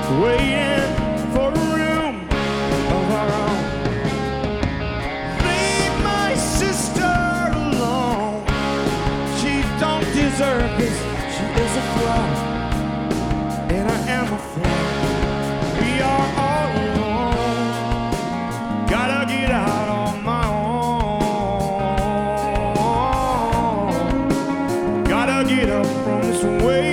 waiting for a room of our own. Leave my sister alone. She don't deserve this. She is a flaw, and I am a flaw. We are all alone. Gotta get out on my own. Gotta get up from this way.